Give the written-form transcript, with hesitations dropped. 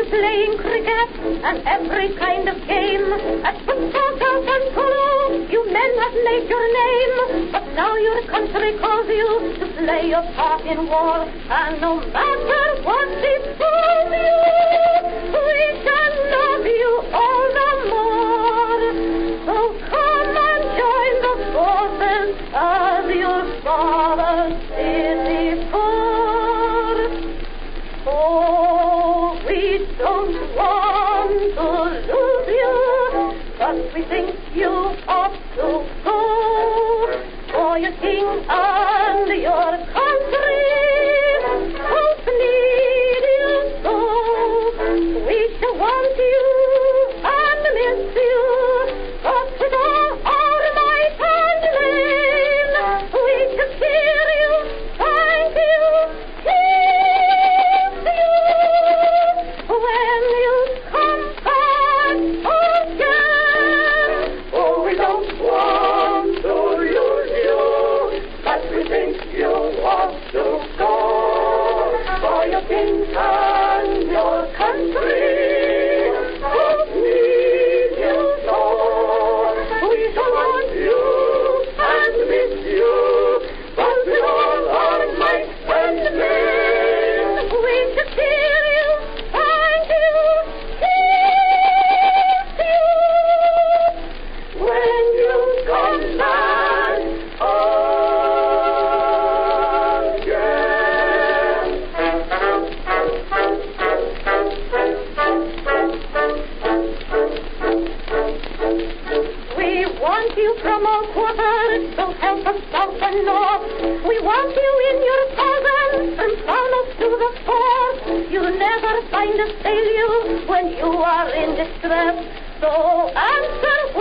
playing cricket and every kind of game. At football, golf, and polo, you men have made your name. But now your country calls you to play your part in war. And no matter what befalls you, we shall love you all the more. So come and join the forces as your fathers did before. Oh, we don't want to lose you, but we think you ought to go for your king and your country. Both need you so. We shall want you and miss you, but with all our might and main, we shall cheer you, thank you, kiss you when you come back again. Oh, we don't want to lose you, but we think you ought to go for your king and your country. Both need you so. We shall want you and miss you, but with all our might and main, we shall cheer you, thank you, kiss you when you come back again. We want you from all quarters, so help us south and north. We want you in your thousands from Falmouth to the Forth. You'll never find us fail you when you are in distress. So answer